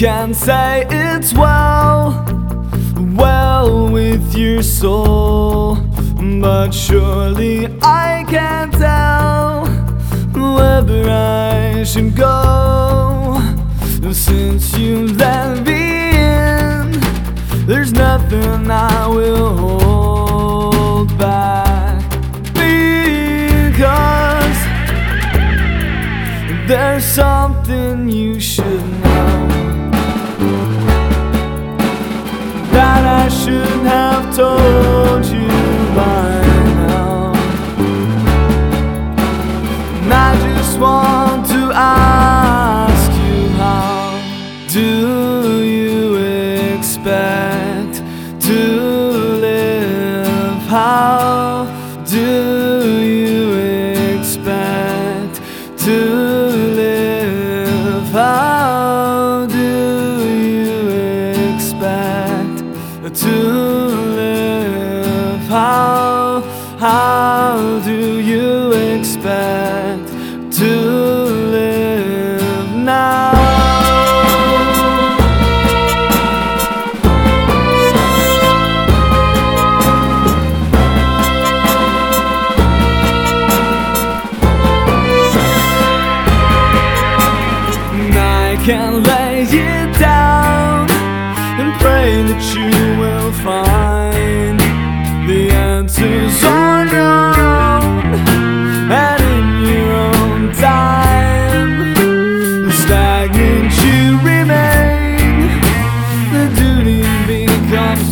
can say it's well with your soul, but surely I can't tell whether I should go. Since you let me in, there's nothing I will hold back, because there's something you should know that I should have told you by now. And I just want to ask you, how do you expect to live? How do you expect to live? How do you expect to live? How do you expect to live now? Can lay it down and pray that you will find the answers on your own and in your own time. Stagnant you remain, the duty becomes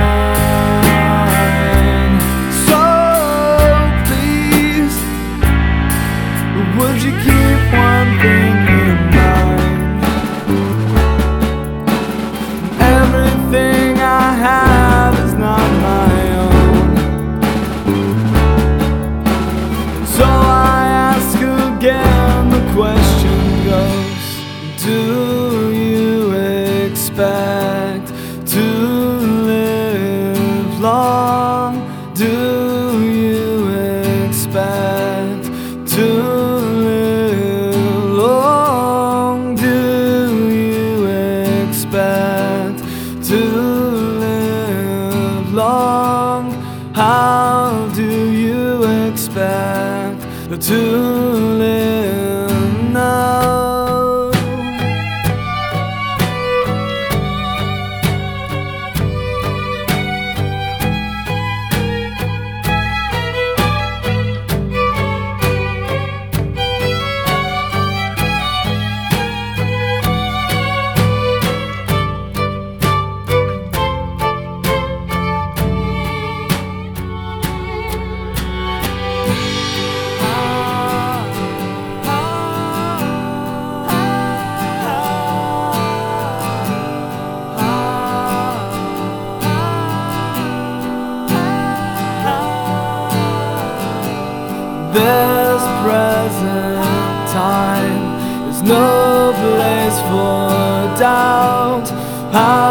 mine. So please, would you keep one thing in mind? Everything I have is not my own, so I ask again, the question goes, do you expect to live long? Do you expect to live long? Do you expect to live long? How do you expect to live now? This present time is no place for doubt.